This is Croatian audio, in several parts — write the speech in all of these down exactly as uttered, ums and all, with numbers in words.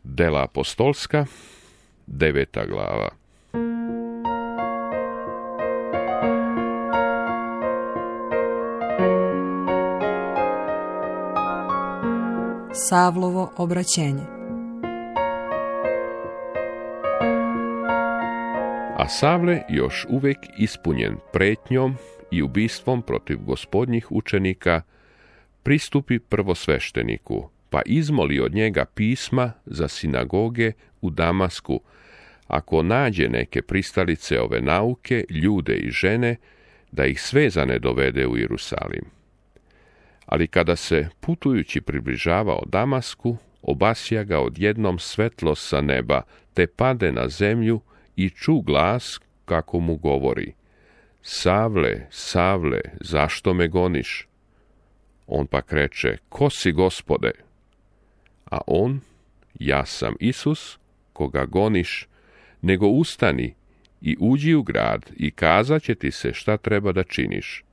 Dela apostolska, deveta glava. Savlovo obraćenje. A Savle, još uvijek ispunjen pretnjom i ubistvom protiv gospodnjih učenika, pristupi prvosvešteniku, pa izmoli od njega pisma za sinagoge u Damasku, ako nađe neke pristalice ove nauke, ljude i žene, da ih svezane dovede u Jerusalim. Ali kada se putujući približavao Damasku, obasja ga odjednom svetlost sa neba, te pade na zemlju i ču glas kako mu govori: Savle, Savle, zašto me goniš? On pak reče: Ko si, Gospode? A on: Ja sam Isus, koga goniš, nego ustani i uđi u grad i kazat će ti se šta treba da činiš.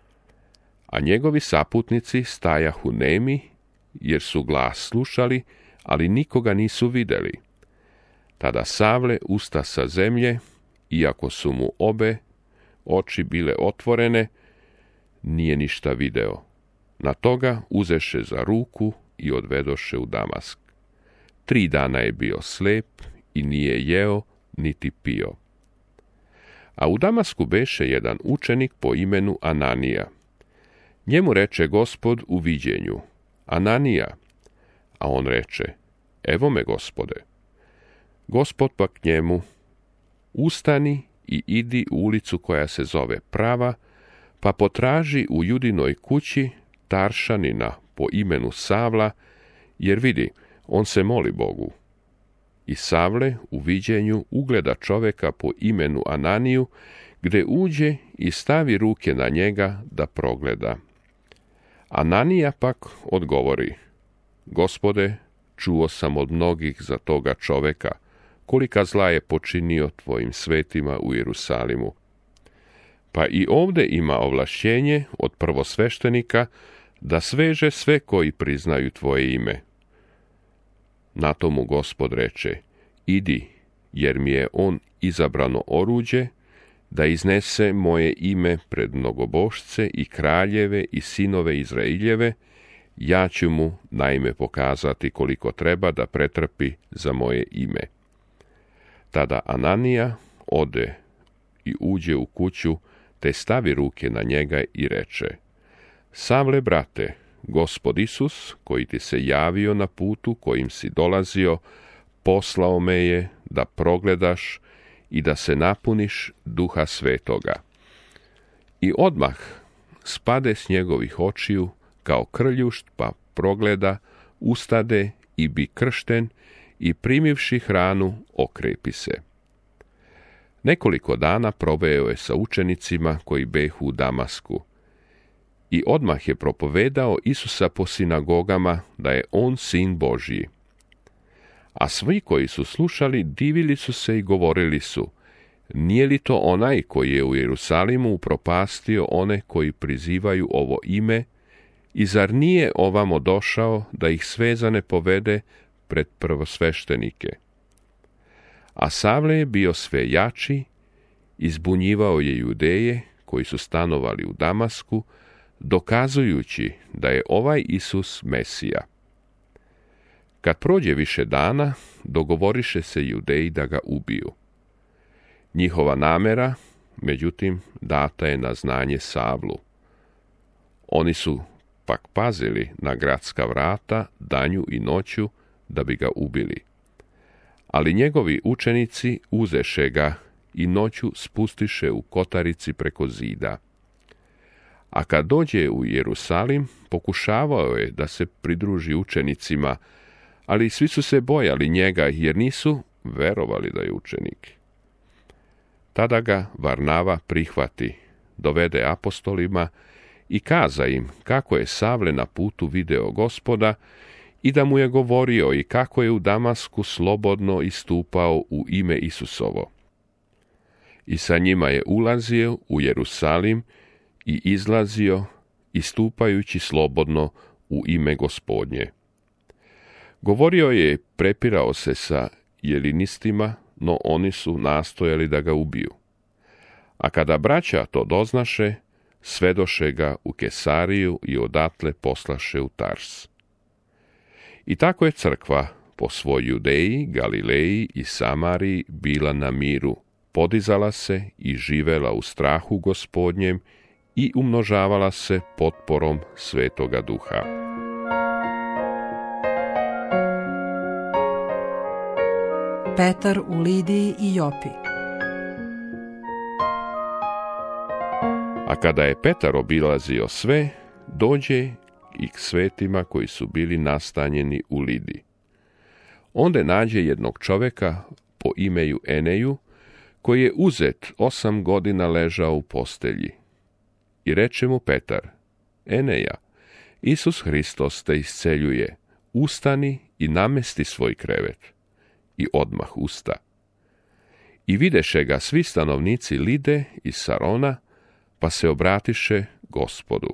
A njegovi saputnici stajahu nemi, jer su glas slušali, ali nikoga nisu vidjeli. Tada Savle usta sa zemlje, iako su mu obe oči bile otvorene, nije ništa video. Na toga uzeše za ruku i odvedoše u Damask. Tri dana je bio slep i nije jeo niti pio. A u Damasku beše jedan učenik po imenu Ananija. Njemu reče Gospod u viđenju: Ananija. A on reče: Evo me, Gospode. Gospod pak njemu: Ustani i idi u ulicu koja se zove Prava, pa potraži u Judinoj kući Taršanina po imenu Savla, jer vidi, on se moli Bogu. I Savle u viđenju ugleda čoveka po imenu Ananiju, gde uđe i stavi ruke na njega da progleda. Ananija pak odgovori: Gospode, čuo sam od mnogih za toga čoveka, kolika zla je počinio tvojim svetima u Jerusalimu. Pa i ovdje ima ovlašćenje od prvosveštenika da sveže sve koji priznaju tvoje ime. Na to mu Gospod reče: Idi, jer mi je on izabrano oruđe, da iznese moje ime pred mnogobošce i kraljeve i sinove Izraeljeve, ja ću mu naime pokazati koliko treba da pretrpi za moje ime. Tada Ananija ode i uđe u kuću, te stavi ruke na njega i reče: Savle, brate, Gospod Isus, koji ti se javio na putu kojim si dolazio, poslao me je da progledaš i da se napuniš Duha Svetoga. I odmah spade s njegovih očiju kao krljušt, pa progleda, ustade i bi kršten, i primivši hranu okrepi se. Nekoliko dana proveo je sa učenicima koji behu u Damasku. I odmah je propovedao Isusa po sinagogama da je on sin Božji. A svi koji su slušali divili su se i govorili su: Nije li to onaj koji je u Jerusalimu upropastio one koji prizivaju ovo ime, i zar nije ovamo došao da ih svezane povede pred prvosveštenike? A Savle je bio sve jači, izbunjivao je Judeje koji su stanovali u Damasku, dokazujući da je ovaj Isus Mesija. Kad prođe više dana, dogovoriše se Judeji da ga ubiju. Njihova namera, međutim, data je na znanje Savlu. Oni su pak pazili na gradska vrata danju i noću da bi ga ubili. Ali njegovi učenici uzeše ga i noću spustiše u kotarici preko zida. A kad dođe u Jerusalim, pokušavao je da se pridruži učenicima, ali svi su se bojali njega, jer nisu verovali da je učenik. Tada ga Varnava prihvati, dovede apostolima i kaza im kako je Savle na putu video Gospoda i da mu je govorio i kako je u Damasku slobodno istupao u ime Isusovo. I sa njima je ulazio u Jerusalim i izlazio, istupajući slobodno u ime Gospodnje. Govorio je i prepirao se sa jelinistima, no oni su nastojali da ga ubiju. A kada braća to doznaše, svedoše ga u Kesariju i odatle poslaše u Tars. I tako je crkva po svoj Judeji, Galileji i Samariji bila na miru, podizala se i živela u strahu Gospodnjem i umnožavala se potporom Svetoga Duha. Petar u Lidiji i Jopi. A kada je Petar obilazio sve, dođe i k svetima koji su bili nastanjeni u Lidiji. Onda nađe jednog čoveka po imeju Eneju, koji je uzet osam godina ležao u postelji. I reče mu Petar: Eneja, Isus Hristos te isceljuje, ustani i namesti svoj krevet. I odmah usta. I videše ga svi stanovnici Lide i Sarona, pa se obratiše Gospodu.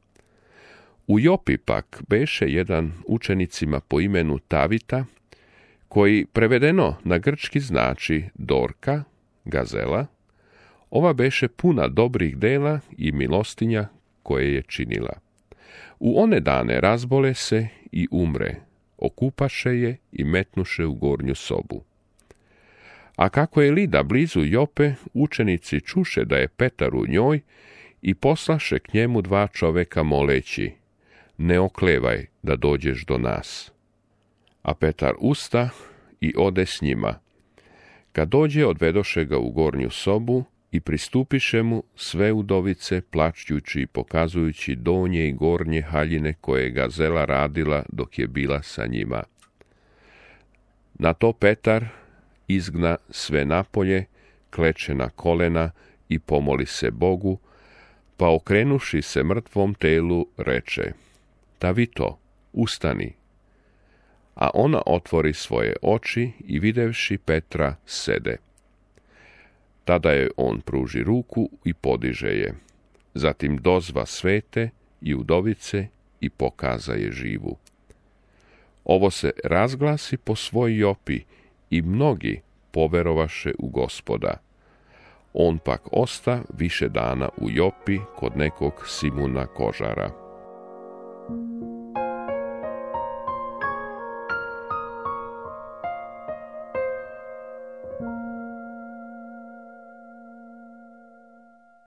U Jopi pak beše jedan učenicima po imenu Tavita, koji prevedeno na grčki znači Dorka, gazela. Ova beše puna dobrih dela i milostinja koje je činila. U one dane razbole se i umre, okupaše je i metnuše u gornju sobu. A kako je Lida blizu Jope, učenici čuše da je Petar u njoj i poslaše k njemu dva čoveka moleći: ne oklevaj da dođeš do nas. A Petar usta i ode s njima. Kad dođe, odvedoše ga u gornju sobu i pristupiše mu sve udovice, plačujući i pokazujući donje i gornje haljine koje je gazela radila dok je bila sa njima. Na to Petar izgna sve napolje, kleče na kolena i pomoli se Bogu, pa okrenuši se mrtvom telu reče: Tavito, ustani. A ona otvori svoje oči i videvši Petra sede. Tada je on pruži ruku i podiže je. Zatim dozva svete i udovice i pokaza je živu. Ovo se razglasi po svoj Jopi i mnogi poverovaše u Gospoda. On pak osta više dana u Jopi kod nekog Simuna Kožara.